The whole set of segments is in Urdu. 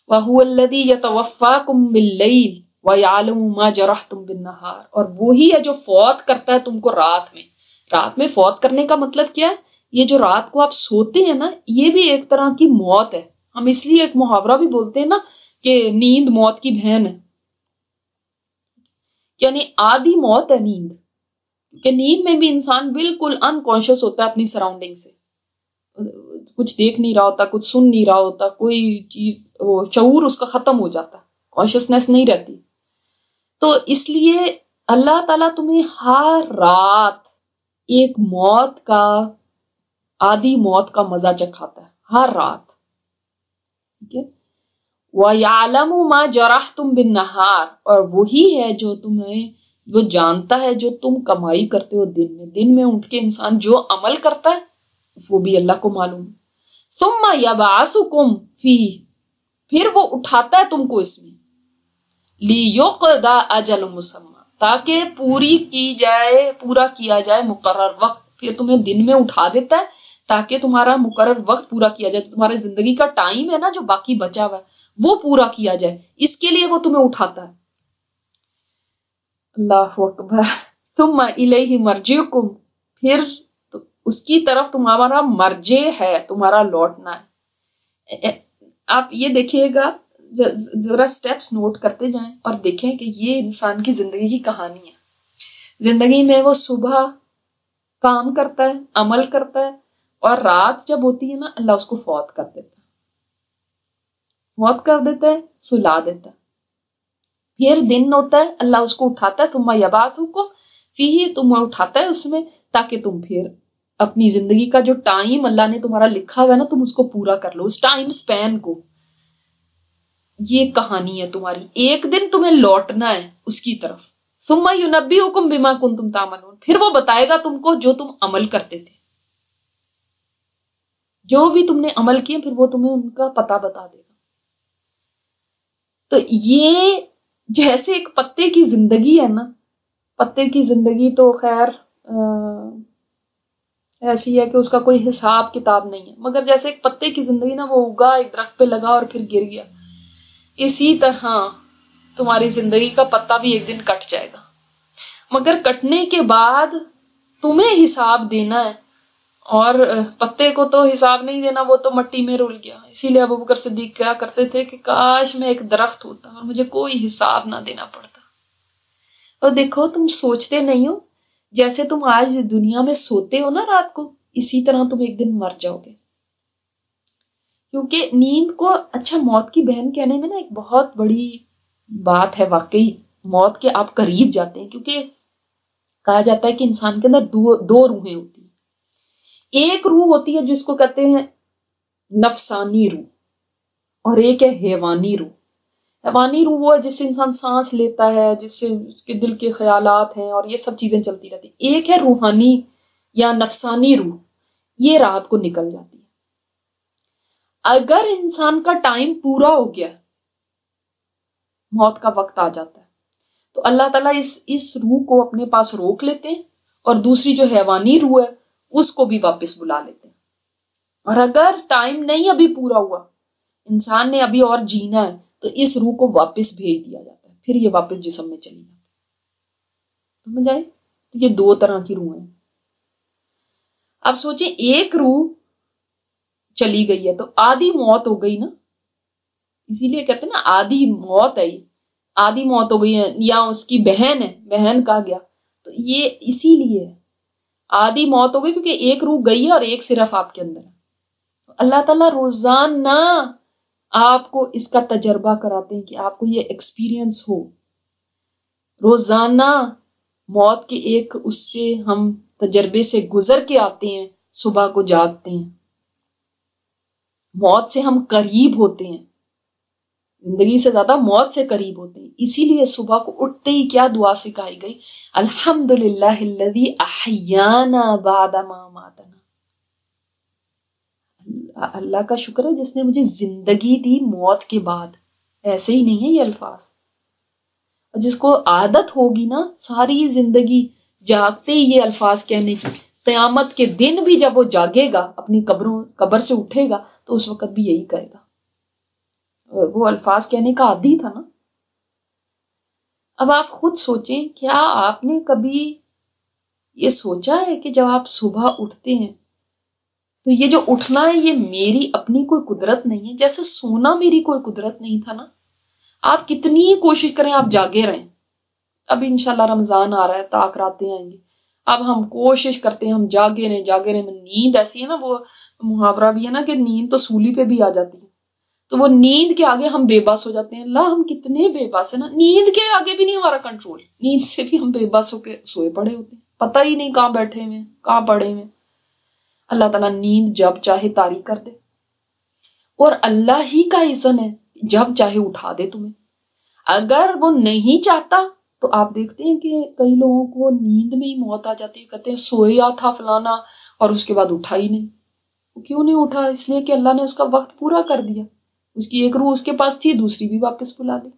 وَهُوَ الَّذِي يَتَوَفَّاكُم بِاللَّيْلِ وَيَعْلَمُ مَا جَرَحْتُم بِالنَّهَارِ، اور وہی ہے جو فوت کرتا ہے تم کو رات میں۔ رات میں فوت کرنے کا مطلب کیا ہے؟ یہ جو رات کو آپ سوتے ہیں نا، یہ بھی ایک طرح کی موت ہے۔ ہم اس لیے ایک محاورہ بھی بولتے ہیں نا کہ نیند موت کی بہن ہے، یعنی آدھی موت ہے نیند، کہ نیند میں بھی انسان بالکل انکانشیس ہوتا ہے اپنی سراؤنڈنگ سے، کچھ دیکھ نہیں رہا ہوتا، کچھ سن نہیں رہا ہوتا، کوئی چیز وہ شعور اس کا ختم ہو جاتا، کانشیسنیس نہیں رہتی۔ تو اس لیے اللہ تعالیٰ تمہیں ہر رات ایک موت کا، آدھی موت کا مزہ چکھاتا ہے ہر رات، ٹھیک ہے؟ وَيَعْلَمُ مَا جَرَحْتُم بِالنَّهَارِ، اور وہی ہے جو تمہیں، وہ جانتا ہے جو تم کمائی کرتے ہو دن میں۔ دن میں اٹھ کے انسان جو عمل کرتا ہے وہ بھی اللہ کو معلوم ہے۔ ثُمَّ يَبْعَثُكُمْ فِيهِ، پھر وہ اٹھاتا ہے تم کو اس میں، لِيُقْضَىٰ أَجَلٌ مُّسَمًّى، تاکہ پورا کیا جائے مقرر وقت۔ پھر تمہیں دن میں اٹھا دیتا ہے تاکہ تمہارا مقرر وقت پورا کیا جائے، تمہاری زندگی کا ٹائم ہے نا جو باقی بچا ہوا ہے وہ پورا کیا جائے، اس کے لیے وہ تمہیں اٹھاتا ہے۔ اللہ اکبر۔ ثم الیہ مرجعکم، پھر اس کی طرف تمہارا مرجع ہے، تمہارا لوٹنا ہے۔ آپ یہ دیکھیے گا، ذرا سٹیپس نوٹ کرتے جائیں اور دیکھیں کہ یہ انسان کی زندگی کی کہانی ہے۔ زندگی میں وہ صبح کام کرتا ہے، عمل کرتا ہے، اور رات جب ہوتی ہے نا اللہ اس کو فوت کر دیتا ہے، موت کر دیتا ہے، سلا دیتا ہے۔ پھر دن ہوتا ہے، اللہ اس کو اٹھاتا ہے، ثم یبعثکم فیہ، تمہیں اٹھاتا ہے اس میں تاکہ تم پھر اپنی زندگی کا جو ٹائم اللہ نے تمہارا لکھا ہوا ہے نا تم اس کو پورا کر لو، اس ٹائم سپین کو۔ یہ کہانی ہے تمہاری، ایک دن تمہیں لوٹنا ہے اس کی طرف۔ ثم ینبئکم بما کنتم تعملون، پھر وہ بتائے گا تم کو جو تم عمل کرتے تھے، جو بھی تم نے عمل کیے پھر وہ تمہیں ان کا پتہ بتا دے گا۔ تو یہ جیسے ایک پتے کی زندگی ہے نا، پتے کی زندگی تو خیر ایسی ہے کہ اس کا کوئی حساب کتاب نہیں ہے، مگر جیسے ایک پتے کی زندگی نا، وہ اگا ایک درخت پہ لگا اور پھر گر گیا، اسی طرح تمہاری زندگی کا پتا بھی ایک دن کٹ جائے گا، مگر کٹنے کے بعد تمہیں حساب دینا ہے، اور پتے کو تو حساب نہیں دینا، وہ تو مٹی میں رول گیا۔ اسی لیے ابوبکر صدیق کیا کرتے تھے کہ کاش میں ایک درخت ہوتا اور مجھے کوئی حساب نہ دینا پڑتا۔ اور دیکھو تم سوچتے نہیں ہو، جیسے تم آج دنیا میں سوتے ہو نا رات کو، اسی طرح تم ایک دن مر جاؤ گے، کیونکہ نیند کو اچھا موت کی بہن کہنے میں نا ایک بہت بڑی بات ہے، واقعی موت کے آپ قریب جاتے ہیں، کیونکہ کہا جاتا ہے کہ انسان کے اندر دو روحیں ہوتی ہیں۔ ایک روح ہوتی ہے جس کو کہتے ہیں نفسانی روح، اور ایک ہے حیوانی روح۔ حیوانی روح وہ ہے جس سے انسان سانس لیتا ہے، جس سے اس کے دل کے خیالات ہیں اور یہ سب چیزیں چلتی رہتی ہیں۔ ایک ہے روحانی یا نفسانی روح، یہ رات کو نکل جاتی ہے۔ اگر انسان کا ٹائم پورا ہو گیا، موت کا وقت آ جاتا ہے، تو اللہ تعالیٰ اس روح کو اپنے پاس روک لیتے ہیں، اور دوسری جو حیوانی روح ہے اس کو بھی واپس بلا لیتے ہیں۔ اور اگر ٹائم نہیں ابھی پورا ہوا، انسان نے ابھی اور جینا ہے، تو اس روح کو واپس بھیج دیا جاتا ہے، پھر یہ واپس جسم میں چلی جاتی ہے۔ سمجھ آئے؟ تو یہ دو طرح کی روح ہیں۔ اب سوچیں ایک روح چلی گئی ہے تو آدھی موت ہو گئی نا، اسی لیے کہتے ہیں نا آدھی موت ہے، آدھی موت ہو گئی ہے، یا اس کی بہن ہے، بہن کہا گیا، تو یہ اسی لیے آدھی موت ہو گئی کیونکہ ایک روح گئی ہے اور ایک صرف آپ کے اندر ہے۔ اللہ تعالیٰ روزانہ آپ کو اس کا تجربہ کراتے ہیں کہ آپ کو یہ ایکسپیرینس ہو۔ روزانہ موت کے ایک اس سے ہم تجربے سے گزر کے آتے ہیں، صبح کو جاگتے ہیں، موت سے ہم قریب ہوتے ہیں، زندگی سے زیادہ موت سے قریب ہوتے ہیں۔ اسی لیے صبح کو اٹھتے ہی کیا دعا سکھائی گئی؟ الحمدللہ الذی احیانا بعد ما اماتنا، اللہ کا شکر ہے جس نے مجھے زندگی دی موت کے بعد۔ ایسے ہی نہیں ہے یہ الفاظ، جس کو عادت ہوگی نا ساری زندگی جاگتے ہی یہ الفاظ کہنے کی، قیامت کے دن بھی جب وہ جاگے گا، اپنی قبر سے اٹھے گا، تو اس وقت بھی یہی کہے گا۔ وہ الفاظ کہنے کا عادی تھا نا. اب آپ خود سوچیں، کیا آپ نے کبھی یہ سوچا ہے کہ جب آپ صبح اٹھتے ہیں تو یہ جو اٹھنا ہے یہ میری اپنی کوئی قدرت نہیں ہے، جیسے سونا میری کوئی قدرت نہیں تھا نا. آپ کتنی کوشش کریں آپ جاگے رہیں. اب انشاءاللہ رمضان آ رہا ہے، تاک راتیں آئیں گی. اب ہم کوشش کرتے ہیں ہم جاگے رہیں. نیند ایسی ہے نا، وہ محاورہ بھی ہے نا کہ نیند تو سولی پہ بھی آ جاتی ہے. تو وہ نیند کے آگے ہم بے بس ہو جاتے ہیں. اللہ ہم کتنے بے بس ہیں نا، نیند کے آگے بھی نہیں ہمارا کنٹرول. نیند سے بھی ہم بے بس ہو کے سوئے پڑے ہوتے ہیں، پتہ ہی نہیں کہاں بیٹھے ہوئے کہاں پڑے ہوئے. اللہ تعالیٰ نیند جب چاہے طاری کر دے، اور اللہ ہی کا اذن ہے جب چاہے اٹھا دے تمہیں. اگر وہ نہیں چاہتا تو آپ دیکھتے ہیں کہ کئی لوگوں کو نیند میں ہی موت آ جاتی ہے. کہتے ہیں سویا تھا فلانا اور اس کے بعد اٹھا ہی نہیں. کیوں نہیں اٹھا؟ اس لیے کہ اللہ نے اس کا وقت پورا کر دیا. اس کی ایک روح اس کے پاس تھی، دوسری بھی واپس بلا لی.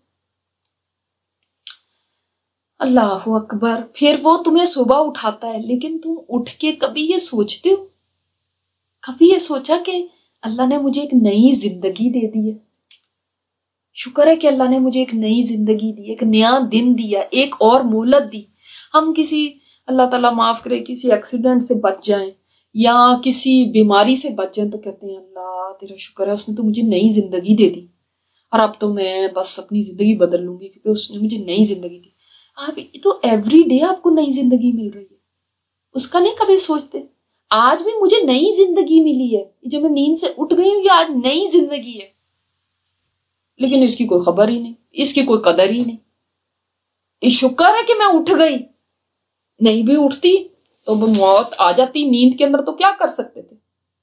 اللہ اکبر. پھر وہ تمہیں صبح اٹھاتا ہے، لیکن تم اٹھ کے کبھی یہ سوچتے ہو، کبھی یہ سوچا کہ اللہ نے مجھے ایک نئی زندگی دے دی ہے؟ شکر ہے کہ اللہ نے مجھے ایک نئی زندگی دی، ایک نیا دن دیا، ایک اور مہلت دی. ہم کسی، اللہ تعالیٰ معاف کرے، کسی ایکسیڈنٹ سے بچ جائیں یا کسی بیماری سے بچ جائیں تو کہتے ہیں اللہ تیرا شکر ہے، اس نے تو مجھے نئی زندگی دے دی اور اب تو میں بس اپنی زندگی بدل لوں گی کیونکہ اس نے مجھے نئی زندگی دی. آپ تو ایوری ڈے آپ کو نئی زندگی مل رہی ہے، اس کا نہیں کبھی سوچتے آج بھی مجھے نئی زندگی ملی ہے، جب میں نیند سے اٹھ گئی ہوں یہ آج نئی زندگی ہے. لیکن اس کی کوئی خبر ہی نہیں، اس کی کوئی قدر ہی نہیں. یہ شکر ہے کہ میں اٹھ گئی، نہیں بھی اٹھتی تو وہ موت آ جاتی نیند کے اندر، تو کیا کر سکتے تھے.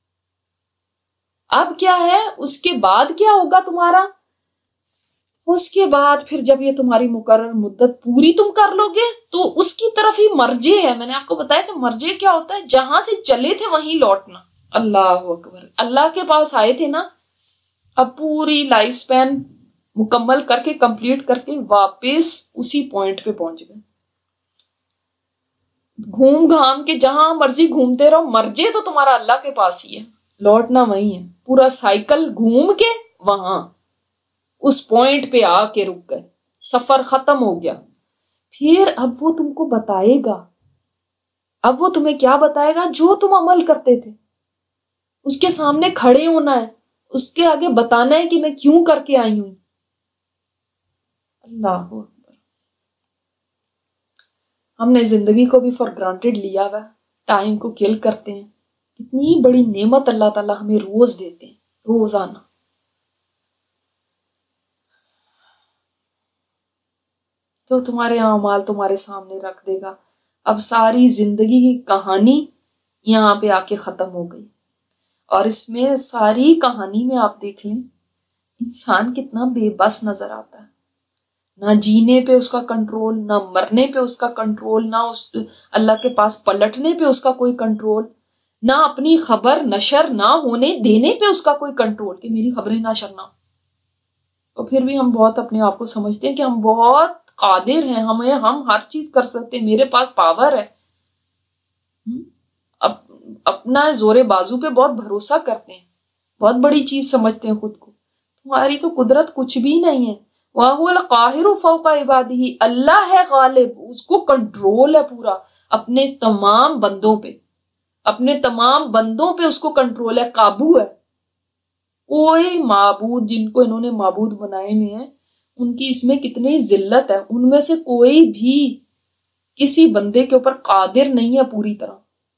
اب کیا ہے، اس کے بعد کیا ہوگا تمہارا؟ اس کے بعد پھر جب یہ تمہاری مقرر مدت پوری تم کر لو گے تو اس کی طرف ہی مرجع ہے. میں نے آپ کو بتایا کہ مرجع کیا ہوتا ہے، جہاں سے چلے تھے وہیں لوٹنا. اللہ اکبر. اللہ کے پاس آئے تھے نا، اب پوری لائف سپین مکمل کر کے کمپلیٹ کر کے واپس اسی پوائنٹ پہ پہنچ گئے. گھوم گھام کے جہاں مرضی گھومتے رہو، مرجع تو تمہارا اللہ کے پاس ہی ہے، لوٹنا وہی ہے. پورا سائیکل گھوم کے وہاں اس پوائنٹ پہ آ کے رک گئے، سفر ختم ہو گیا. پھر اب وہ تم کو بتائے گا، اب وہ تمہیں کیا بتائے گا؟ جو تم عمل کرتے تھے اس کے سامنے کھڑے ہونا ہے، اس کے آگے بتانا ہے کہ میں کیوں کر کے آئی ہوں. اللہ اکبر. ہم نے زندگی کو بھی فار گرانٹیڈ لیا ہوا، ٹائم کو کل کرتے ہیں. کتنی بڑی نعمت اللہ تعالیٰ ہمیں روز دیتے ہیں، روزانہ. تو تمہارے اعمال تمہارے سامنے رکھ دے گا. اب ساری زندگی کی کہانی یہاں پہ آ کے ختم ہو گئی. اور اس میں ساری کہانی میں آپ دیکھ لیں انسان کتنا بے بس نظر آتا ہے. نہ جینے پہ اس کا کنٹرول، نہ مرنے پہ اس کا کنٹرول، نہ اس اللہ کے پاس پلٹنے پہ اس کا کوئی کنٹرول، نہ اپنی خبر نشر نہ ہونے دینے پہ اس کا کوئی کنٹرول کہ میری خبریں نشر نہ ہو. تو پھر بھی ہم بہت اپنے آپ کو سمجھتے ہیں کہ ہم بہت قادر ہیں، ہم ہر چیز کر سکتے ہیں، میرے پاس پاور ہے. اپنا زور بازو پہ بہت بھروسہ کرتے ہیں، بہت بڑی چیز سمجھتے ہیں خود کو. تمہاری تو قدرت کچھ بھی نہیں ہے. وَهُوَ الْقَاهِرُ فَوْقَ عِبَادِهِ. اللہ ہے غالب، اس کو کنٹرول ہے پورا اپنے تمام بندوں پہ، اپنے تمام بندوں پہ اس کو کنٹرول ہے، قابو ہے. کوئی معبود جن کو انہوں نے معبود بنائے ہوئے ہیں ان کی اس میں کتنی ذلت ہے، ان میں سے کوئی بھی کسی بندے کے اوپر قادر نہیں ہے پوری طرح.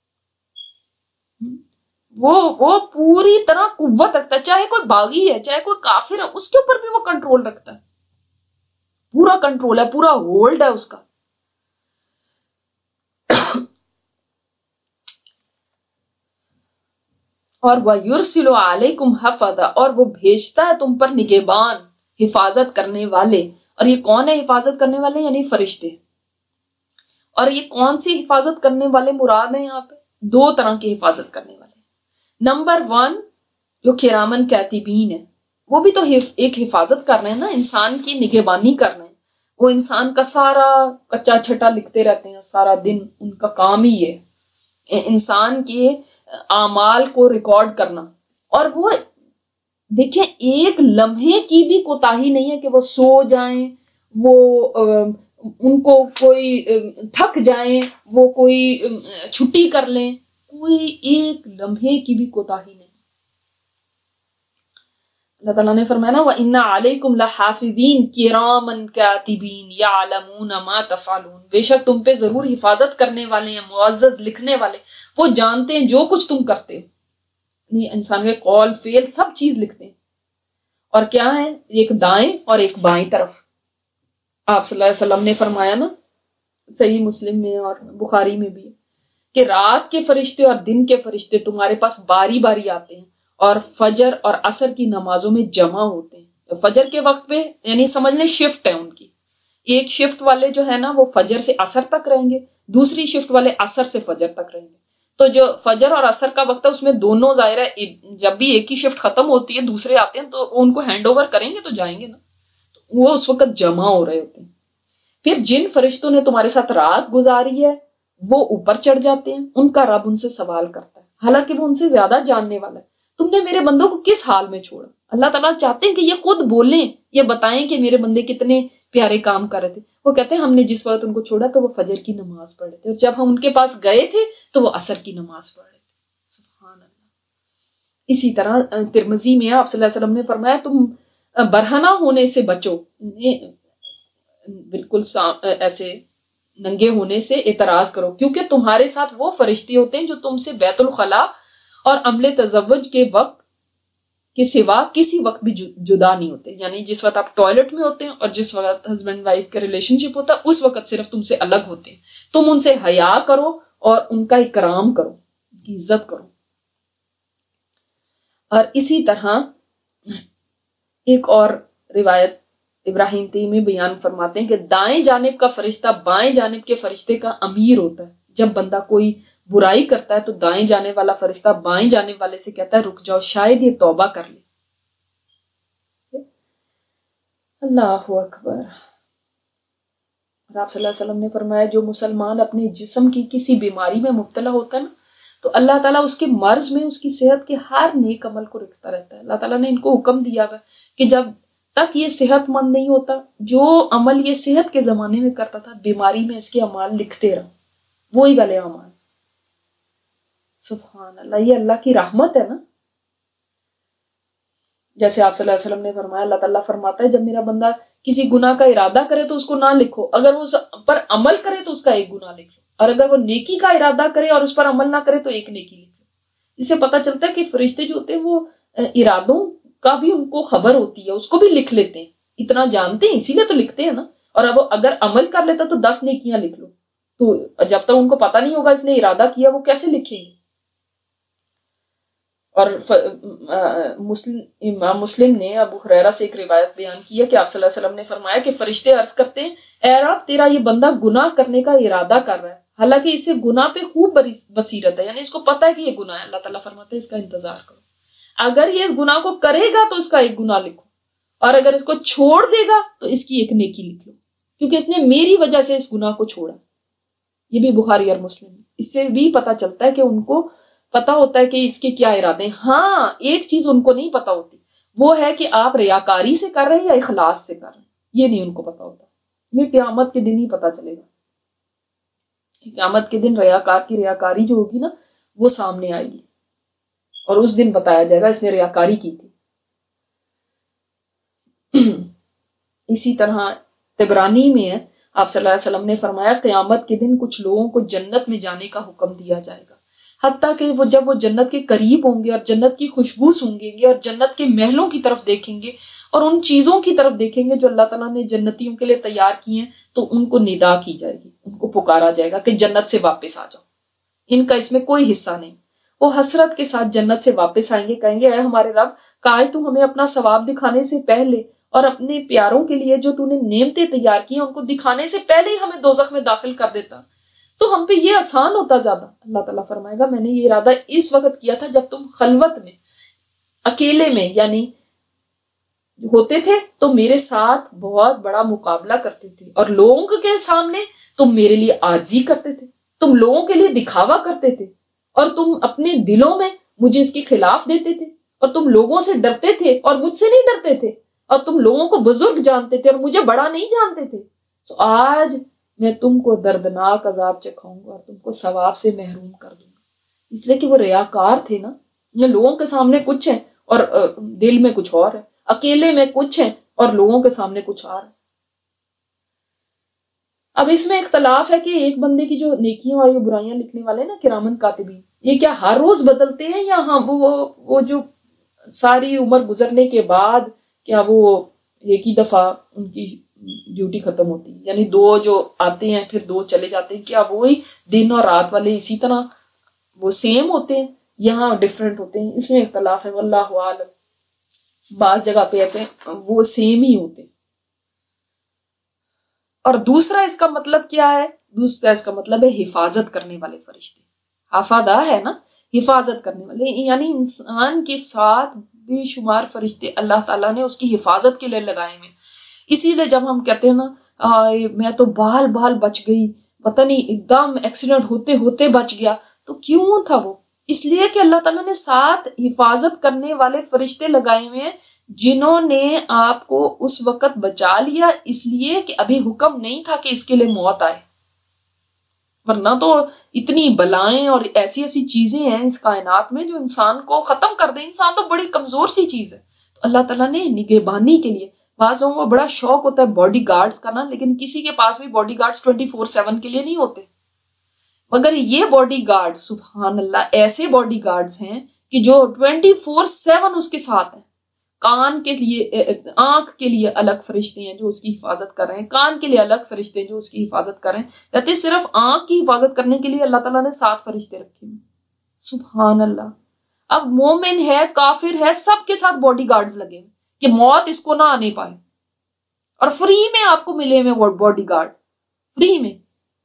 وہ پوری طرح قوت رکھتا ہے، چاہے کوئی باغی ہے چاہے کوئی کافر ہے، اس کے اوپر بھی وہ کنٹرول رکھتا ہے. پورا کنٹرول ہے، پورا ہولڈ ہے اس کا. اور وَيُرْسِلُ عَلَيْكُمْ حَفَظًا. اور وہ بھیجتا ہے تم پر نگہبان، حفاظت کرنے والے. اور یہ کون ہے حفاظت کرنے والے؟ یعنی فرشتے. اور یہ کون سی حفاظت کرنے والے مراد ہیں یہاں پہ؟ دو طرح کی حفاظت کرنے والے. نمبر 1 جو کرامن کاتبین ہے، وہ بھی تو ایک حفاظت کر رہے ہیں نا، انسان کی نگہبانی کر رہے ہیں. وہ انسان کا سارا کچا چھٹا لکھتے رہتے ہیں سارا دن، ان کا کام ہی ہے انسان کے اعمال کو ریکارڈ کرنا. اور وہ دیکھیں ایک لمحے کی بھی کوتاہی نہیں ہے کہ وہ سو جائیں، وہ ان کو کوئی تھک جائیں، وہ کوئی چھٹی کر لیں، کوئی ایک لمحے کی بھی کوتاہی نہیں۔ اللہ تعالیٰ نے فرمایا نا وَإِنَّ عَلَيْكُمْ لَحَافِظِينَ كِرَامًا كَاتِبِينَ يَعْلَمُونَ مَا تَفْعَلُونَ، بے شک تم پہ ضرور حفاظت کرنے والے ہیں، معزز لکھنے والے، وہ جانتے ہیں جو کچھ تم کرتے ہو، انسان کے قول فعل سب چیز لکھتے ہیں۔ اور کیا ہے، ایک دائیں اور ایک بائیں طرف۔ آپ صلی اللہ علیہ وسلم نے فرمایا نا صحیح مسلم میں اور بخاری میں بھی کہ رات کے فرشتے اور دن کے فرشتے تمہارے پاس باری باری آتے ہیں اور فجر اور عصر کی نمازوں میں جمع ہوتے ہیں۔ تو فجر کے وقت پہ یعنی سمجھ لیں شفٹ ہے ان کی، ایک شفٹ والے جو ہے نا وہ فجر سے عصر تک رہیں گے، دوسری شفٹ والے عصر سے فجر تک رہیں گے۔ تو جو فجر اور عصر کا وقت ہے اس میں دونوں ظاہر ہے جب بھی ایک ہی شفٹ ختم ہوتی ہے دوسرے آتے ہیں تو ان کو ہینڈ اوور کریں گے تو جائیں گے نا، وہ اس وقت جمع ہو رہے ہوتے ہیں۔ پھر جن فرشتوں نے تمہارے ساتھ رات گزاری ہے وہ اوپر چڑھ جاتے ہیں، ان کا رب ان سے سوال کرتا ہے، حالانکہ وہ ان سے زیادہ جاننے والا ہے، تم نے میرے بندوں کو کس حال میں چھوڑا۔ اللہ تعالیٰ چاہتے ہیں کہ یہ خود بولیں، یہ بتائیں کہ میرے بندے کتنے پیارے کام کر رہے تھے۔ وہ کہتے ہیں ہم نے جس وقت ان کو چھوڑا تو وہ فجر کی نماز پڑھ رہے تھے، اور جب ہم ان کے پاس گئے تھے تو وہ عصر کی نماز پڑھ رہے تھے۔ سبحان اللہ۔ اسی طرح ترمذی میں آپ صلی اللہ علیہ وسلم نے فرمایا تم برہنہ ہونے سے بچو، بالکل ایسے ننگے ہونے سے اعتراض کرو، کیونکہ تمہارے ساتھ وہ فرشتے ہوتے ہیں جو تم سے بیت الخلا اور عمل تزوج کے وقت کے سوا کسی وقت بھی جدا نہیں ہوتے، یعنی جس وقت آپ ٹوائلٹ میں ہوتے ہیں اور جس وقت ہسبینڈ وائف کا ریلیشن شپ ہوتا ہے اس وقت صرف تم سے الگ ہوتے ہیں۔ تم ان سے حیا کرو اور ان کا اکرام کرو، ان کی عزت کرو۔ اور اسی طرح ایک اور روایت ابراہیم تیمی بیان فرماتے ہیں کہ دائیں جانب کا فرشتہ بائیں جانب کے فرشتے کا امیر ہوتا ہے۔ جب بندہ کوئی برائی کرتا ہے تو دائیں جانب والا فرشتہ بائیں جانب والے سے کہتا ہے رک جاؤ شاید یہ توبہ کر لے۔ اللہ اکبر۔ اور آپ صلی اللہ علیہ وسلم نے فرمایا جو مسلمان اپنے جسم کی کسی بیماری میں مبتلا ہوتا ہے نا تو اللہ تعالیٰ اس کے مرض میں اس کی صحت کے ہر نیک عمل کو رکھتا رہتا ہے۔ اللہ تعالیٰ نے ان کو حکم دیا ہے کہ جب تک یہ صحت مند نہیں ہوتا، جو عمل یہ صحت کے زمانے میں کرتا تھا بیماری میں اس کے اعمال لکھتے رہو، وہی والے اعمال۔ سبحان اللہ، یہ اللہ کی رحمت ہے نا۔ جیسے آپ صلی اللہ علیہ وسلم نے فرمایا، اللہ تعالیٰ فرماتا ہے جب میرا بندہ کسی گناہ کا ارادہ کرے تو اس کو نہ لکھو، اگر وہ اس پر عمل کرے تو اس کا ایک گناہ لکھ لو، اور اگر وہ نیکی کا ارادہ کرے اور اس پر عمل نہ کرے تو ایک نیکی لکھ لو۔ اس سے پتہ چلتا ہے کہ فرشتے جو ہوتے ہیں وہ ارادوں کا بھی ان کو خبر ہوتی ہے، اس کو بھی لکھ لیتے ہیں، اتنا جانتے ہیں اسی لیے تو لکھتے ہیں نا۔ اور اب اگر عمل کر لیتا تو 10 نیکیاں لکھ لو، تو جب تک ان کو پتہ نہیں ہوگا اس نے ارادہ کیا وہ کیسے لکھیں گے۔ اور امام مسلم نے ابو ہریرہ سے ایک روایت بیان کی ہے کہ آپ صلی اللہ علیہ وسلم نے فرمایا کہ فرشتے عرض کرتے ہیں اے رب تیرا یہ بندہ گناہ کرنے کا ارادہ کر رہا ہے، حالانکہ اسے گناہ پہ خوب بصیرت ہے، یعنی اس کو پتہ ہے کہ یہ گناہ ہے۔ اللہ تعالیٰ فرماتے ہیں اس کا انتظار کرو، اگر یہ اس گناہ کو کرے گا تو اس کا ایک گناہ لکھو، اور اگر اس کو چھوڑ دے گا تو اس کی ایک نیکی لکھ لو، کیونکہ اس نے میری وجہ سے اس گناہ کو چھوڑا۔ یہ بھی بخاری اور مسلم ہے۔ اس سے بھی پتہ چلتا ہے کہ ان کو پتا ہوتا ہے کہ اس کے کیا ارادے ہیں۔ ہاں ایک چیز ان کو نہیں پتا ہوتی، وہ ہے کہ آپ ریاکاری سے کر رہے ہیں یا اخلاص سے کر رہے ہیں، یہ نہیں ان کو پتا ہوتا۔ یہ قیامت کے دن ہی پتا چلے گا۔ قیامت کے دن ریاکار کی ریاکاری جو ہوگی نا وہ سامنے آئے گی، اور اس دن بتایا جائے گا اس نے ریاکاری کی تھی۔ اسی طرح طبرانی میں ہے آپ صلی اللہ علیہ وسلم نے فرمایا قیامت کے دن کچھ لوگوں کو جنت میں جانے کا حکم دیا جائے گا، حتیٰ کہ وہ جب وہ جنت کے قریب ہوں گے اور جنت کی خوشبو سونگیں گے اور جنت کے محلوں کی طرف دیکھیں گے اور ان چیزوں کی طرف دیکھیں گے جو اللہ تعالیٰ نے جنتیوں کے لیے تیار کی ہیں، تو ان کو ندا کی جائے گی، ان کو پکارا جائے گا کہ جنت سے واپس آ جاؤ، ان کا اس میں کوئی حصہ نہیں۔ وہ حسرت کے ساتھ جنت سے واپس آئیں گے، کہیں گے اے ہمارے رب کاش تو ہمیں اپنا ثواب دکھانے سے پہلے اور اپنے پیاروں کے لیے جو تو نے نعمتیں تیار کی ہیں ان کو دکھانے سے پہلے ہی ہمیں دوزخ میں داخل کر دیتا تو ہم پہ یہ آسان ہوتا زیادہ۔ اللہ تعالیٰ فرمائے گا میں نے یہ ارادہ اس وقت کیا تھا جب تم خلوت میں اکیلے میں یعنی ہوتے تھے تو میرے ساتھ بہت بڑا مقابلہ کرتے تھے، اور لوگوں کے سامنے تم میرے لیے عاجزی کرتے تھے، تم لوگوں کے لیے دکھاوا کرتے تھے، اور تم اپنے دلوں میں مجھے اس کے خلاف دیتے تھے، اور تم لوگوں سے ڈرتے تھے اور مجھ سے نہیں ڈرتے تھے، اور تم لوگوں کو بزرگ جانتے تھے اور مجھے بڑا نہیں جانتے تھے، تو آج میں تم کو دردناک عذاب چکھاؤں گا اور تم کو ثواب سے محروم کر دوں گا۔ اس لیے کہ وہ ریاکار تھے نا، یہ لوگوں کے سامنے کچھ ہے اور دل میں کچھ اور ہے، اکیلے میں کچھ ہے اور لوگوں کے سامنے کچھ اور ہے۔ اب اس میں اختلاف ہے کہ ایک بندے کی جو نیکیاں اور یہ برائیاں لکھنے والے نا کرامن کاتبین، یہ کیا ہر روز بدلتے ہیں یا ہاں وہ جو ساری عمر گزرنے کے بعد کیا وہ ایک ہی دفعہ ان کی ڈیوٹی ختم ہوتی ہے، یعنی دو جو آتے ہیں پھر دو چلے جاتے ہیں، کیا وہی دن اور رات والے اسی طرح وہ سیم ہوتے ہیں یہاں ڈفرینٹ ہوتے ہیں؟ اس میں اختلاف ہے، واللہ عالم۔ بعض جگہ پہ ایسے وہ سیم ہی ہوتے ہیں۔ اور دوسرا اس کا مطلب کیا ہے؟ دوسرا اس کا مطلب ہے حفاظت کرنے والے فرشتے، حفاظہ ہے نا، حفاظت کرنے والے، یعنی انسان کے ساتھ بے شمار فرشتے اللہ تعالیٰ نے اس کی حفاظت کے لیے لگائے ہیں۔ اسی لیے جب ہم کہتے ہیں نا میں تو بال بال بچ گئی، پتہ نہیں ایک دم ایکسیڈنٹ ہوتے ہوتے بچ گیا، تو کیوں تھا وہ؟ اس لیے کہ اللہ تعالیٰ نے ساتھ حفاظت کرنے والے فرشتے لگائے ہوئے ہیں جنہوں نے آپ کو اس وقت بچا لیا، اس لیے کہ ابھی حکم نہیں تھا کہ اس کے لیے موت آئے، ورنہ تو اتنی بلائیں اور ایسی ایسی چیزیں ہیں اس کائنات میں جو انسان کو ختم کر دیں۔ انسان تو بڑی کمزور سی چیز ہے، تو اللہ تعالیٰ نے نگہبانی کے لیے، بعض لوگوں کو بڑا شوق ہوتا ہے باڈی گارڈز کا نا، لیکن کسی کے پاس بھی باڈی گارڈز 24/7 کے لیے نہیں ہوتے، مگر یہ باڈی گارڈ سبحان اللہ ایسے باڈی گارڈز ہیں کہ جو 24/7 اس کے ساتھ ہیں۔ کان کے لیے، آنکھ کے لیے الگ فرشتے ہیں جو اس کی حفاظت کر رہے ہیں، کان کے لیے الگ فرشتے ہیں جو اس کی حفاظت کر رہے ہیں، کہتے ہیں صرف آنکھ کی حفاظت کرنے کے لیے اللہ تعالیٰ نے 7 فرشتے رکھے ہیں۔ سبحان اللہ۔ اب مومن ہے، کافر ہے، سب کے ساتھ باڈی گارڈز لگے ہیں کہ موت اس کو نہ آنے پائے، اور فری میں آپ کو ملے ہوئے باڈی گارڈ، فری میں۔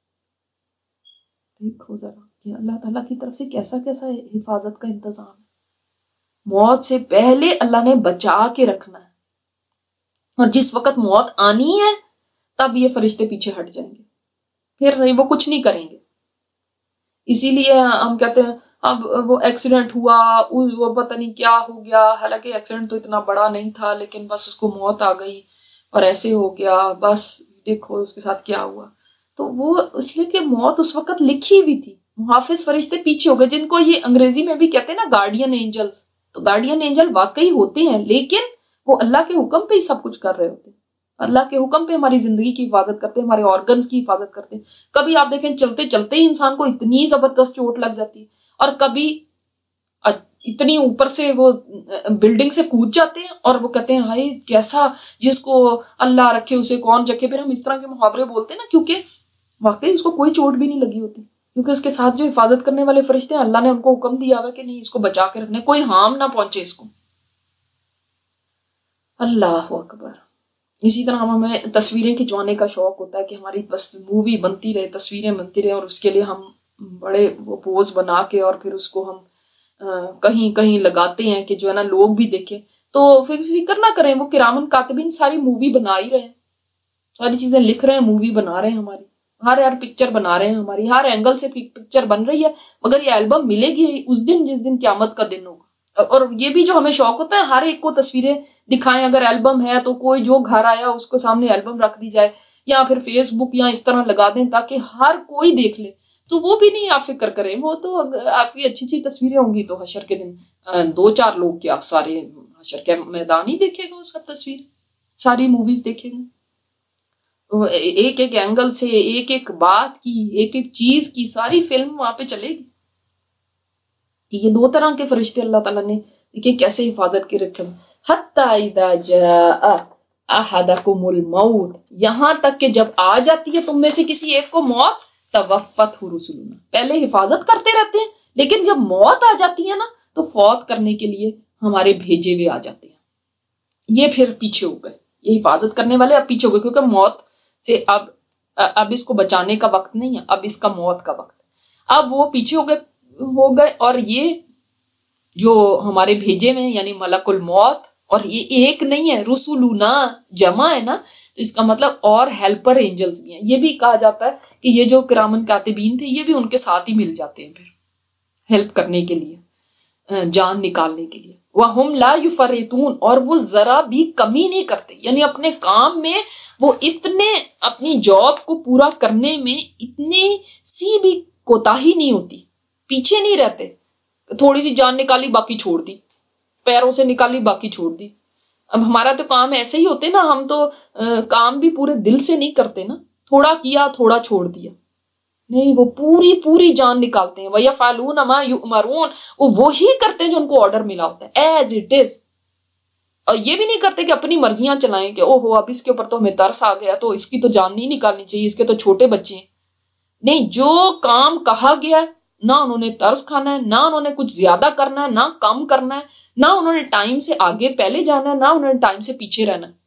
دیکھو ذرا کہ اللہ تعالیٰ کی طرف سے کیسا کیسا حفاظت کا انتظام ہے۔ موت سے پہلے اللہ نے بچا کے رکھنا ہے، اور جس وقت موت آنی ہے تب یہ فرشتے پیچھے ہٹ جائیں گے، پھر نہیں، وہ کچھ نہیں کریں گے۔ اسی لیے ہم کہتے ہیں اب وہ ایکسیڈنٹ ہوا، وہ پتہ نہیں کیا ہو گیا، حالانکہ ایکسیڈنٹ تو اتنا بڑا نہیں تھا، لیکن بس اس کو موت آ گئی اور ایسے ہو گیا، بس دیکھو اس کے ساتھ کیا ہوا۔ تو وہ اس لیے کہ موت اس وقت لکھی ہوئی تھی، محافظ فرشتے پیچھے ہو گئے، جن کو یہ انگریزی میں بھی کہتے ہیں نا گارڈین اینجلز۔ تو گارڈین اینجل واقعی ہوتے ہیں، لیکن وہ اللہ کے حکم پہ ہی سب کچھ کر رہے ہوتے ہیں، اللہ کے حکم پہ ہماری زندگی کی حفاظت کرتے ہیں، ہمارے آرگنز کی حفاظت کرتے ہیں۔ کبھی آپ دیکھیں چلتے چلتے ہی انسان کو اتنی زبردست چوٹ لگ جاتی ہے، اور کبھی اتنی اوپر سے وہ بلڈنگ سے کود جاتے ہیں اور وہ کہتے ہیں ہائے کیسا، جس کو اللہ رکھے اسے کون رکھے، پھر ہم اس طرح کے محاورے بولتے ہیں نا، کیونکہ واقعی اس کو کوئی چوٹ بھی نہیں لگی ہوتی، کیونکہ اس کے ساتھ جو حفاظت کرنے والے فرشتے ہیں اللہ نے ان کو حکم دیا ہوا کہ نہیں اس کو بچا کے رکھنا، کوئی ہارم نہ پہنچے اس کو۔ اللہ اکبر۔ اسی طرح ہمیں تصویریں کھنچوانے کا شوق ہوتا ہے کہ ہماری بس مووی بنتی رہے، تصویریں بنتی رہے، اور اس کے لیے ہم بڑے وہ پوز بنا کے اور پھر اس کو ہم کہیں کہیں لگاتے ہیں کہ جو ہے نا لوگ بھی دیکھیں۔ تو فکر نہ کریں، وہ کرامن کاتبین ساری مووی بنا ہی رہے ہیں، ساری چیزیں لکھ رہے ہیں، مووی بنا رہے ہیں، ہماری ہر پکچر بنا رہے ہیں، ہماری ہر اینگل سے پکچر بن رہی ہے، مگر یہ البم ملے گی اس دن جس دن قیامت کا دن ہوگا۔ اور یہ بھی جو ہمیں شوق ہوتا ہے ہر ایک کو تصویریں دکھائیں، اگر البم ہے تو کوئی جو گھر آیا اس کو سامنے البم رکھ دی جائے، یا پھر فیس بک یا اس طرح لگا دیں تاکہ ہر کوئی دیکھ لے۔ تو وہ بھی نہیں آپ فکر کریں، وہ تو آپ کی اچھی اچھی تصویریں ہوں گی تو حشر کے دن 2-4 لوگ کیا سارے حشر کے میدان ہی دیکھے گا اس کا تصویر، ساری موویز دیکھیں گے، ایک ایک اینگل سے ایک ایک بات کی، ایک ایک چیز کی ساری فلم وہاں پہ چلے گی۔ یہ 2 طرح کے فرشتے اللہ تعالیٰ نے دیکھیں کیسے حفاظت کے رکھے، حتی اذا جاء احدکم الموت، یہاں تک کہ جب آ جاتی ہے تم میں سے کسی ایک کو موت، توفته رسلنا، پہلے حفاظت کرتے رہتے ہیں لیکن جب موت آ جاتی ہے نا تو فوت کرنے کے لیے ہمارے بھیجے ہوئے آ جاتے ہیں۔ یہ پھر پیچھے ہو گئے، یہ حفاظت کرنے والے اب پیچھے ہو گئے، کیونکہ موت سے اب اس کو بچانے کا وقت نہیں ہے، اب اس کا موت کا وقت ہے، اب وہ پیچھے ہو گئے، اور یہ جو ہمارے بھیجے میں یعنی ملک الموت، اور یہ ایک نہیں ہے، رسولنا جمع ہے نا، تو اس کا مطلب اور ہیلپر اینجلز بھی ہیں۔ یہ بھی کہا جاتا ہے کہ یہ جو کرامن کاتبین تھے یہ بھی ان کے ساتھ ہی مل جاتے ہیں پھر ہیلپ کرنے کے لیے، جان نکالنے کے لیے۔ وَهُمْ لَا يُفَرِّطُونَ، اور وہ ذرا بھی کمی نہیں کرتے، یعنی اپنے کام میں وہ اتنے، اپنی جاب کو پورا کرنے میں اتنی سی بھی کوتاہی نہیں ہوتی، پیچھے نہیں رہتے، تھوڑی سی جان نکالی باقی چھوڑ دی، پیروں سے نکالی باقی چھوڑ دی۔ اب ہمارا تو کام ایسے ہی ہوتے نا، ہم تو کام بھی پورے دل سے نہیں کرتے نا، تھوڑا کیا تھوڑا چھوڑ دیا، نہیں وہ پوری پوری جان نکالتے ہیں۔ وَيَفْعَلُونَ مَا يُؤْمَرُونَ، وہ وہی کرتے ہیں جو ان کو آرڈر ملا ہوتا ہے ایز اٹ از، اور یہ بھی نہیں کرتے کہ اپنی مرضیاں چلائیں کہ اوہو اب اس کے اوپر تو ہمیں ترس آ گیا تو اس کی تو جان نہیں نکالنی چاہیے، اس کے تو چھوٹے بچے ہیں۔ نہیں، جو کام کہا گیا ہے نہ انہوں نے ترس کھانا ہے، نہ انہوں نے کچھ زیادہ کرنا ہے، نہ کم کرنا ہے، نہ انہوں نے ٹائم سے آگے پہلے جانا ہے، نہ انہوں نے ٹائم سے پیچھے رہنا ہے۔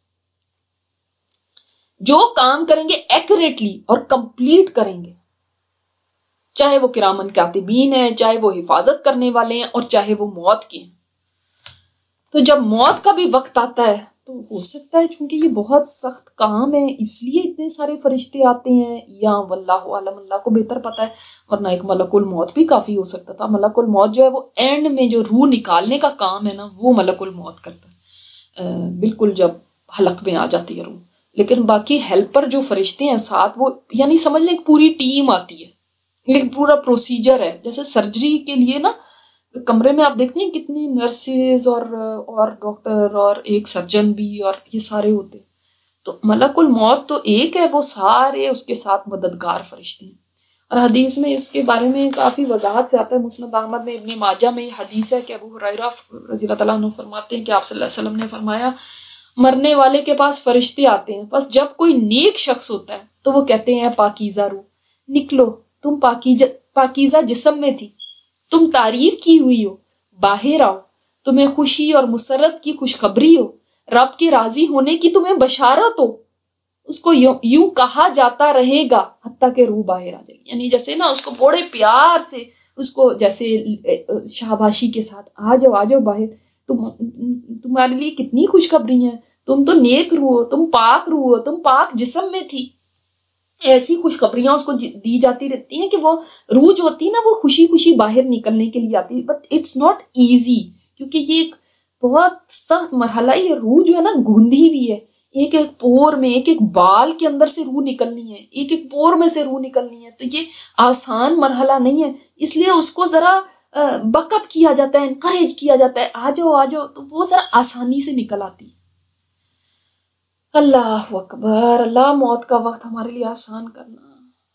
جو کام کریں گے ایکوریٹلی اور کمپلیٹ کریں گے، چاہے وہ کرامن کاتبین ہیں، چاہے وہ حفاظت کرنے والے ہیں، اور چاہے وہ موت کے ہیں۔ تو جب موت کا بھی وقت آتا ہے تو ہو سکتا ہے چونکہ یہ بہت سخت کام ہے اس لیے اتنے سارے فرشتے آتے ہیں، یا واللہ عالم، اللہ کو بہتر پتا ہے، ورنہ ایک ملک الموت بھی کافی ہو سکتا تھا۔ ملک الموت جو ہے وہ اینڈ میں جو روح نکالنے کا کام ہے نا، وہ ملک الموت کرتا ہے، بالکل جب حلق میں آ جاتی ہے روح۔ لیکن باقی ہیلپر جو فرشتے ہیں ساتھ، وہ یعنی سمجھ لیں ایک پوری ٹیم آتی ہے، ایک پورا پروسیجر ہے، جیسے سرجری کے لیے نا کمرے میں آپ دیکھتے ہیں کتنی نرسز اور ڈاکٹر اور ایک سرجن بھی، اور یہ سارے ہوتے ہیں۔ تو ملک الموت تو ایک ہے، وہ سارے اس کے ساتھ مددگار فرشتے ہیں۔ اور حدیث میں اس کے بارے میں کافی وضاحت سے آتا ہے، مسند احمد میں، ابن ماجہ میں یہ حدیث ہے کہ ابو ہریرہ رضی اللہ تعالیٰ عنہ فرماتے ہیں کہ آپ صلی اللہ علیہ وسلم نے فرمایا مرنے والے کے پاس فرشتے آتے ہیں، بس جب کوئی نیک شخص ہوتا ہے تو وہ کہتے ہیں پاکیزہ روح نکلو، تم پاکیزہ جسم میں تھی، تم تعریف کی ہوئی ہو، باہر آؤ، تمہیں خوشی اور مسرت کی خوشخبری ہو، رب کے راضی ہونے کی تمہیں بشارت ہو۔ اس کو یوں کہا جاتا رہے گا حتیٰ کہ روح باہر آ جائے، یعنی جیسے نا اس کو بڑے پیار سے اس کو جیسے شاباشی کے ساتھ آ جاؤ باہر، تمہارے لیے کتنی خوشخبری ہیں، تم تو نیک روح ہو، تم پاک روح ہو، تم پاک جسم میں تھی۔ ایسی خوشخبریاں اس کو دی جاتی رہتی ہیں کہ وہ روح جو ہوتی ہے نا وہ خوشی خوشی باہر نکلنے کے لیے آتی ہے، بٹ اٹس ناٹ ایزی، کیونکہ یہ ایک بہت سخت مرحلہ ہے۔ یہ روح جو ہے نا گوندھی ہوئی ہے، ایک ایک پور میں، ایک ایک بال کے اندر سے روح نکلنی ہے، ایک ایک پور میں سے روح نکلنی ہے، تو یہ آسان مرحلہ نہیں ہے، اس لیے اس کو ذرا بک اپ کیا جاتا ہے، انکریج کیا جاتا ہے، آ جاؤ، تو وہ ذرا آسانی سے نکل آتی ہے۔ اللہ اکبر، اللہ موت کا وقت ہمارے لیے آسان کرنا۔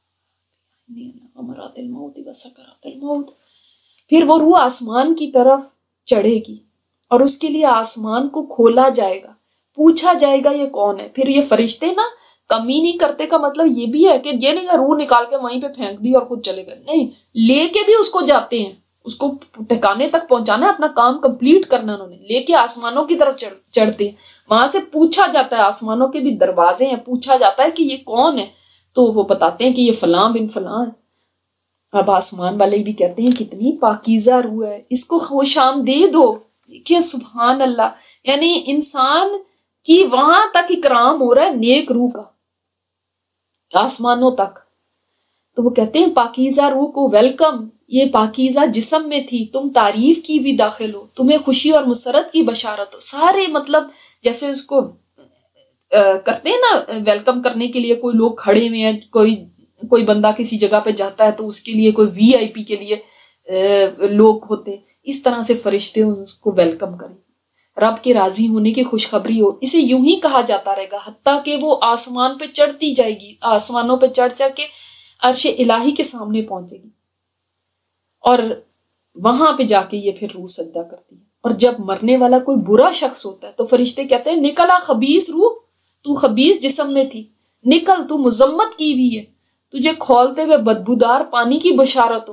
امرات الموت و سکرات الموت۔ پھر وہ روح آسمان کی طرف چڑھے گی اور اس کے لیے آسمان کو کھولا جائے گا، پوچھا جائے گا یہ کون ہے۔ پھر یہ فرشتے نا کمی نہیں کرتے کا مطلب یہ بھی ہے کہ یہ نہیں کہ روح نکال کے وہیں پہ پھینک دی اور خود چلے گئے، نہیں، لے کے بھی اس کو جاتے ہیں، اس کو ٹھکانے تک پہنچانا ہے، اپنا کام کمپلیٹ کرنا، انہوں نے لے کے آسمانوں کی طرف چڑھتے ہیں، وہاں سے پوچھا جاتا ہے، آسمانوں کے بھی دروازے ہیں، پوچھا جاتا ہے کہ یہ کون ہے، تو وہ بتاتے ہیں کہ یہ فلاں بن فلاں ہے۔ اب آسمان والے بھی کہتے ہیں کتنی پاکیزہ روح ہے، اس کو خوش آمدید ہو۔ دیکھیے سبحان اللہ، یعنی انسان کی وہاں تک اکرام ہو رہا ہے نیک روح کا، آسمانوں تک۔ تو وہ کہتے ہیں پاکیزہ روح کو ویلکم، یہ پاکیزہ جسم میں تھی، تم تعریف کی بھی داخل ہو، تمہیں خوشی اور مسرت کی بشارت ہو۔ سارے مطلب جیسے اس کو کرتے ہیں نا ویلکم کرنے کے لیے، کوئی لوگ کھڑے ہوئے ہیں، کوئی بندہ کسی جگہ پہ جاتا ہے تو اس کے لیے کوئی وی آئی پی کے لیے لوگ ہوتے ہیں، اس طرح سے فرشتے اس کو ویلکم کریں، رب کے راضی ہونے کی خوشخبری ہو۔ اسے یوں ہی کہا جاتا رہے گا حتیٰ کہ وہ آسمان پہ چڑھتی جائے گی، آسمانوں پہ چڑھ کے عرش الہی کے سامنے پہنچے گی، اور وہاں پہ جا کے یہ پھر روح سجدہ کرتی ہے۔ اور جب مرنے والا کوئی برا شخص ہوتا ہے تو فرشتے کہتے ہیں نکلا خبیث روح، تو خبیث جسم میں تھی، نکل، تو مذمت کی ہوئی ہے، تجھے کھولتے ہوئے بدبودار پانی کی بشارت ہو۔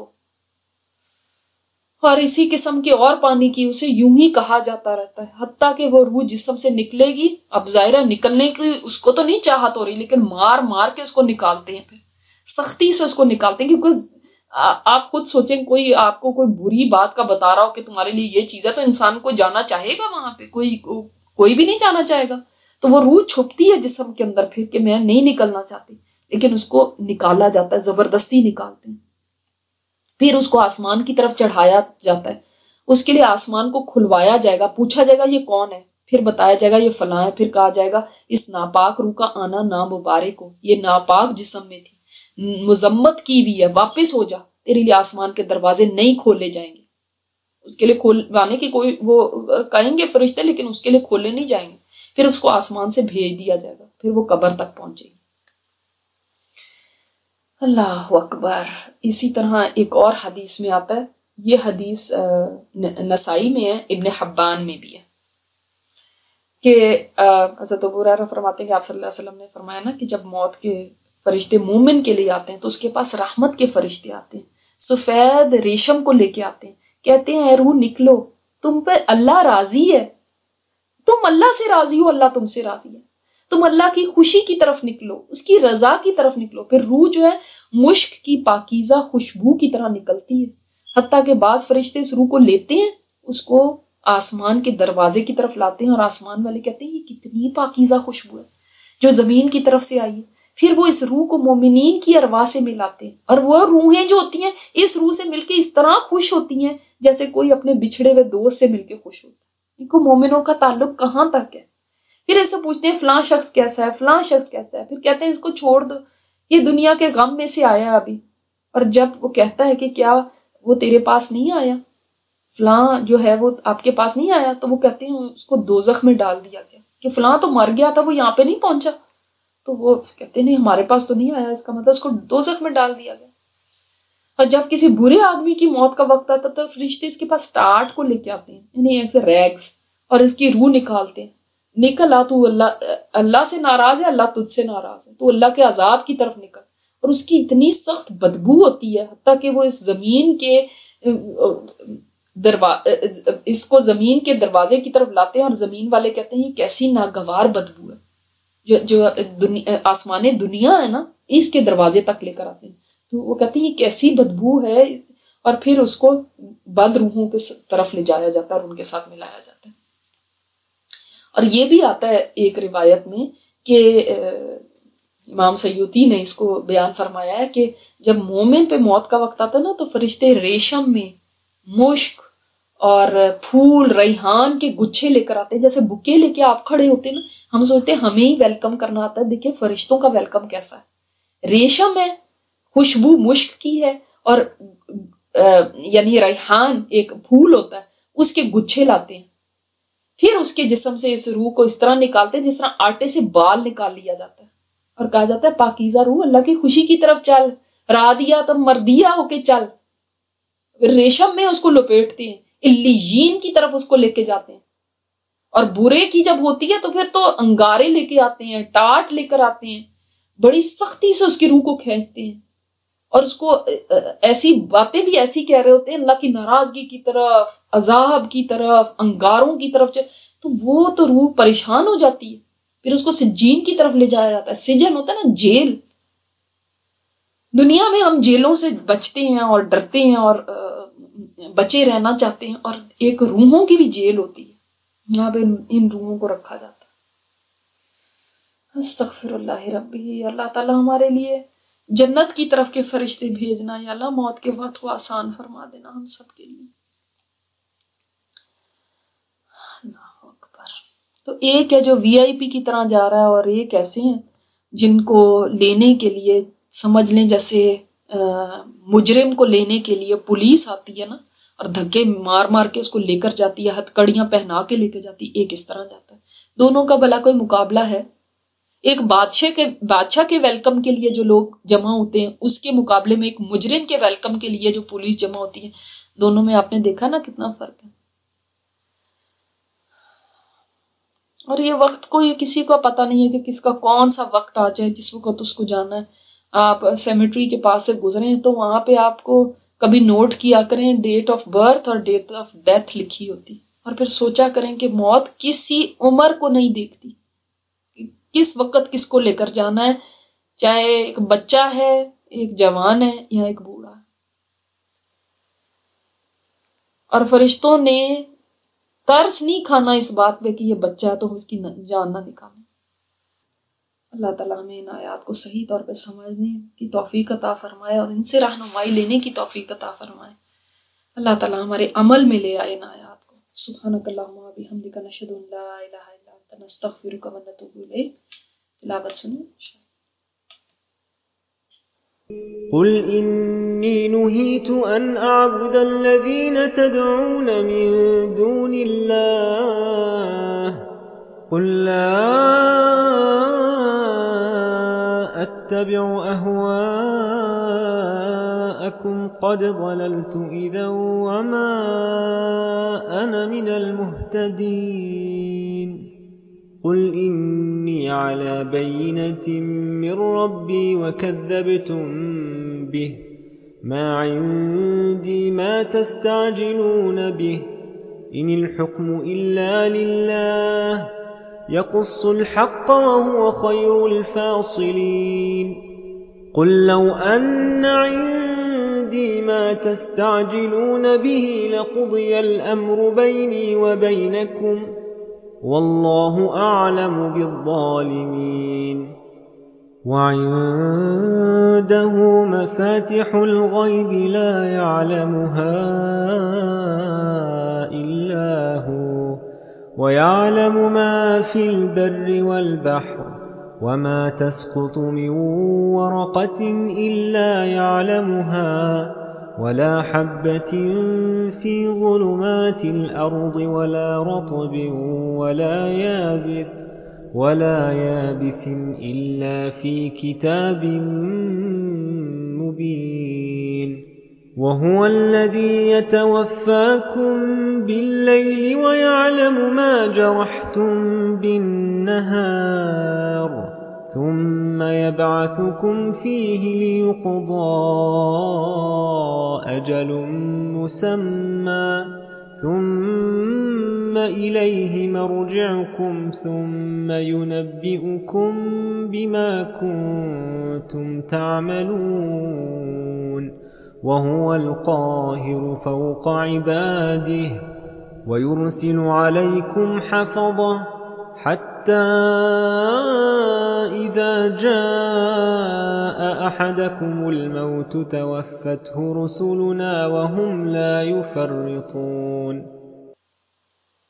اور اسی قسم کے اور پانی کی اسے یوں ہی کہا جاتا رہتا ہے حتیٰ کہ وہ روح جسم سے نکلے گی۔ اب ظاہرہ نکلنے کی اس کو تو نہیں چاہت ہو رہی، لیکن مار کے اس کو نکالتے ہیں، پھر سختی سے اس کو نکالتے ہیں، کیونکہ آپ خود سوچیں کوئی آپ کو کوئی بری بات کا بتا رہا ہو کہ تمہارے لیے یہ چیز ہے، تو انسان کو جانا چاہے گا وہاں پہ، کوئی بھی نہیں جانا چاہے گا۔ تو وہ روح چھپتی ہے جسم کے اندر پھر کہ میں نہیں نکلنا چاہتی، لیکن اس کو نکالا جاتا ہے، زبردستی نکالتے ہیں، پھر اس کو آسمان کی طرف چڑھایا جاتا ہے، اس کے لیے آسمان کو کھلوایا جائے گا، پوچھا جائے گا یہ کون ہے، پھر بتایا جائے گا یہ فلاں ہے، پھر کہا جائے گا اس ناپاک روح کا آنا نامبارک ہو، یہ ناپاک جسم میں تھی، مذمت کی ہوئی ہے، واپس ہو جا، تیرے لیے آسمان کے دروازے نہیں کھولے جائیں گے۔ اس کے لیے کھولوانے کی کوئی وہ کہیں گے فرشتے، لیکن اس کے لیے کھولے نہیں جائیں گے، پھر اس کو آسمان سے بھیج دیا جائے گا، پھر وہ قبر تک پہنچے گی۔ اللہ اکبر۔ اسی طرح ایک اور حدیث میں آتا ہے، یہ حدیث نسائی میں ہے، ابن حبان میں بھی ہے، کہ حضرت ابو ہریرہ فرماتے ہیں کہ آپ صلی اللہ علیہ وسلم نے فرمایا نا کہ جب موت کے فرشتے مومن کے لیے آتے ہیں تو اس کے پاس رحمت کے فرشتے آتے ہیں، سفید ریشم کو لے کے آتے ہیں، کہتے ہیں اے روح نکلو، تم پہ اللہ راضی ہے، تم اللہ سے راضی ہو، اللہ تم سے راضی ہے، تم اللہ کی خوشی کی طرف نکلو، اس کی رضا کی طرف نکلو۔ پھر روح جو ہے مشک کی پاکیزہ خوشبو کی طرح نکلتی ہے، حتیٰ کہ بعض فرشتے اس روح کو لیتے ہیں، اس کو آسمان کے دروازے کی طرف لاتے ہیں، اور آسمان والے کہتے ہیں یہ کتنی پاکیزہ خوشبو ہے جو زمین کی طرف سے آئی ہے۔ پھر وہ اس روح کو مومنین کی ارواح سے ملاتے ہیں، اور وہ روحیں جو ہوتی ہیں اس روح سے مل کے اس طرح خوش ہوتی ہیں جیسے کوئی اپنے بچھڑے ہوئے دوست سے مل کے خوش ہوتا ہے۔ دیکھو مومنوں کا تعلق کہاں تک ہے۔ پھر ایسے پوچھتے ہیں فلاں شخص کیسا ہے، فلاں شخص کیسا ہے، پھر کہتے ہیں اس کو چھوڑ دو، یہ دنیا کے غم میں سے آیا ابھی۔ اور جب وہ کہتا ہے کہ کیا وہ تیرے پاس نہیں آیا، فلاں جو ہے وہ آپ کے پاس نہیں آیا، تو وہ کہتے ہیں اس کو دوزخ میں ڈال دیا گیا، کہ فلاں تو مر گیا تھا، وہ یہاں پہ نہیں پہنچا، تو وہ کہتے ہیں نہیں ہمارے پاس تو نہیں آیا، اس کا مطلب اس کو دوزخ میں ڈال دیا گیا۔ اور جب کسی برے آدمی کی موت کا وقت آتا تو فرشتے اس کے پاس ٹاٹ کو لے کے آتے ہیں، یعنی ایسے ریگز، اور اس کی روح نکالتے ہیں، نکل آ تو اللہ سے ناراض ہے، اللہ تجھ سے ناراض ہے، تو اللہ کے عذاب کی طرف نکل۔ اور اس کی اتنی سخت بدبو ہوتی ہے حتیٰ کہ وہ اس زمین کے اس کو زمین کے دروازے کی طرف لاتے ہیں، اور زمین والے کہتے ہیں یہ کیسی ناگوار بدبو ہے، جو آسمان دنیا ہے نا اس کے دروازے تک لے کر آتے ہیں، تو وہ کہتے ہیں یہ کیسی بدبو ہے، اور پھر اس کو بد روحوں کی طرف لے جایا جاتا ہے اور ان کے ساتھ ملایا جاتا ہے۔ اور یہ بھی آتا ہے ایک روایت میں کہ امام سیوطی نے اس کو بیان فرمایا ہے کہ جب مومن پہ موت کا وقت آتا ہے نا تو فرشتے ریشم میں مشک اور پھول ریحان کے گچھے لے کر آتے ہیں، جیسے بکے لے کے آپ کھڑے ہوتے ہیں نا، ہم سوچتے ہیں ہمیں ہی ویلکم کرنا آتا ہے، دیکھیں فرشتوں کا ویلکم کیسا ہے، ریشم ہے، خوشبو مشک کی ہے، اور یعنی ریحان ایک پھول ہوتا ہے اس کے گچھے لاتے ہیں، پھر اس کے جسم سے اس روح کو اس طرح نکالتے ہیں جس طرح آٹے سے بال نکال لیا جاتا ہے، اور کہا جاتا ہے پاکیزہ روح اللہ کی خوشی کی طرف چل، رادیا تم مردیا ہو کے چل، ریشم میں اس کو لپیٹتے ہیں، علیین کی طرف اس کو لے کے جاتے ہیں، اور برے کی جب ہوتی ہے تو پھر تو انگارے لے کے آتے ہیں، ٹاٹ لے کر آتے ہیں، بڑی سختی سے اس کی روح کو کھینچتے ہیں، اور اس کو ایسی باتیں بھی ایسی کہہ رہے ہوتے ہیں اللہ کی ناراضگی کی طرف، عذاب کی طرف، انگاروں کی طرف، تو وہ تو روح پریشان ہو جاتی ہے، پھر اس کو سجین کی طرف لے جایا جاتا ہے۔ سجن ہوتا ہے نا جیل، دنیا میں ہم جیلوں سے بچتے ہیں اور ڈرتے ہیں اور بچے رہنا چاہتے ہیں، اور ایک روحوں کی بھی جیل ہوتی ہے، یہاں پہ ان روحوں کو رکھا جاتا ہے۔ استغفر اللہ ربی۔ اللہ تعالیٰ ہمارے لیے جنت کی طرف کے فرشتے بھیجنا، یا اللہ موت کے وقت کو آسان فرما دینا ہم سب کے لیے۔ اللہ اکبر۔ تو ایک ہے جو وی آئی پی کی طرح جا رہا ہے، اور ایک ایسے ہیں جن کو لینے کے لیے سمجھ لیں جیسے مجرم کو لینے کے لیے پولیس آتی ہے نا، اور دھکے مار مار کے اس کو لے کر جاتی ہے، ہتھکڑیاں پہنا کے لے کے جاتی ہے، ایک اس طرح جاتا ہے۔ دونوں کا بھلا کوئی مقابلہ ہے؟ ایک بادشاہ کے ویلکم کے لیے جو لوگ جمع ہوتے ہیں اس کے مقابلے میں ایک مجرم کے ویلکم کے لیے جو پولیس جمع ہوتی ہے، دونوں میں آپ نے دیکھا نا کتنا فرق ہے۔ اور یہ وقت کو یہ کسی کو پتہ نہیں ہے کہ کس کا کون سا وقت آ جائے جس وقت اس کو جانا ہے۔ آپ سیمیٹری کے پاس سے گزرے ہیں تو وہاں پہ آپ کو کبھی نوٹ کیا کریں ڈیٹ آف برتھ اور ڈیٹ آف ڈیتھ لکھی ہوتی، اور پھر سوچا کریں کہ موت کسی عمر کو نہیں دیکھتی، کس وقت کس کو لے کر جانا ہے، چاہے ایک بچہ ہے، ایک جوان ہے، یا ایک بوڑھا ہے۔ اور فرشتوں نے ترس نہیں کھانا اس بات پہ کہ یہ بچہ ہے تو اس کی جان نہ نکالیں۔ اللہ تعالیٰ ہمیں ان آیات کو صحیح طور پہ سمجھنے کی توفیق عطا فرمائے اور ان سے رہنمائی لینے کی توفیق عطا فرمائے۔ अल्लाह ताला हमारे अमल में ले आए इन आयात को। सुब्हानकल्लाहुम्मा व बिहम्दिका नशहदु अन ला इलाहा इल्ला अंता नस्तगफिरुका व नतूबु इलैक। तिलावत सुनो। قل إني نهيت أن أعبد الذين تدعون من دون الله قل لا أتبع أهواءكم قد ضللت إذا وما أنا من المهتدين قل إني على بينة من ربي وكذبتم به ما عندي ما تستعجلون به إن الحكم إلا لله يقص الحق وهو خير الفاصلين قل لو أن عندي ما تستعجلون به لقضي الأمر بيني وبينكم والله أعلم بالظالمين وعنده مفاتح الغيب لا يعلمها إلا هو ويعلم ما في البر والبحر وما تسقط من ورقة إلا يعلمها ولا حبة في ظلمات الأرض ولا رطب ولا يابس إلا في كتاب مبين وهو الذي يتوفاكم بالليل ويعلم ما جرحتم بالنهار ثم يبعثكم فيه ليقضى أجل مسمى ثم إليه مرجعكم ثم ينبئكم بما كنتم تعملون وهو القاهر فوق عباده ويرسل عليكم حفظة حتى إذا جاء أحدكم الموت توفته رسلنا وهم لا يفرطون